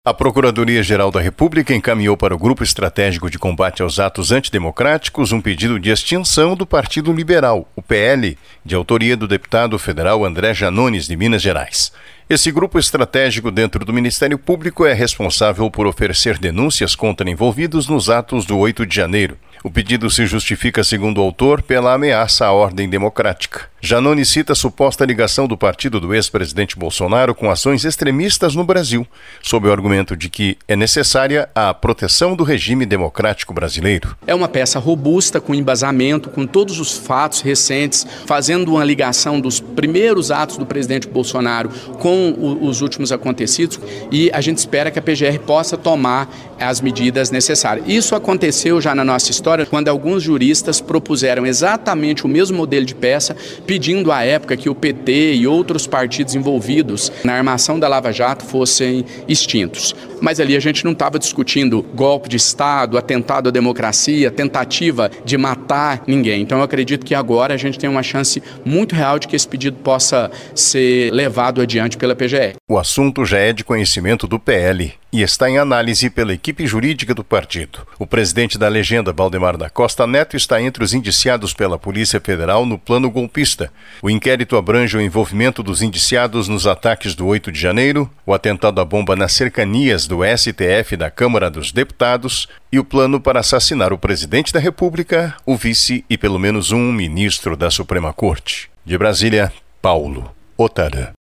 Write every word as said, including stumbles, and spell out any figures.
A Procuradoria-Geral da República encaminhou para o Grupo Estratégico de Combate aos Atos Antidemocráticos um pedido de extinção do Partido Liberal, o P L, de autoria do deputado federal André Janones, de Minas Gerais. Esse grupo estratégico dentro do Ministério Público é responsável por oferecer denúncias contra envolvidos nos atos do oito de janeiro. O pedido se justifica, segundo o autor, pela ameaça à ordem democrática. Janones cita a suposta ligação do partido do ex-presidente Bolsonaro com ações extremistas no Brasil, sob o argumento de que é necessária a proteção do regime democrático brasileiro. É uma peça robusta, com embasamento, com todos os fatos recentes, fazendo uma ligação dos primeiros atos do presidente Bolsonaro com os últimos acontecidos, e a gente espera que a P G R possa tomar as medidas necessárias. Isso aconteceu já na nossa história, quando alguns juristas propuseram exatamente o mesmo modelo de peça, pedindo à época que o P T e outros partidos envolvidos na armação da Lava Jato fossem extintos. Mas ali a gente não estava discutindo golpe de Estado, atentado à democracia, tentativa de matar ninguém. Então eu acredito que agora a gente tem uma chance muito real de que esse pedido possa ser levado adiante pela P G R. O assunto já é de conhecimento do P L e está em análise pela equipe jurídica do partido. O presidente da legenda, Valdemar da Costa Neto, está entre os indiciados pela Polícia Federal no plano golpista. O inquérito abrange o envolvimento dos indiciados nos ataques do oito de janeiro, o atentado à bomba nas cercanias do S T F da Câmara dos Deputados e o plano para assassinar o presidente da República, o vice e pelo menos um ministro da Suprema Corte. De Brasília, Paulo Otara.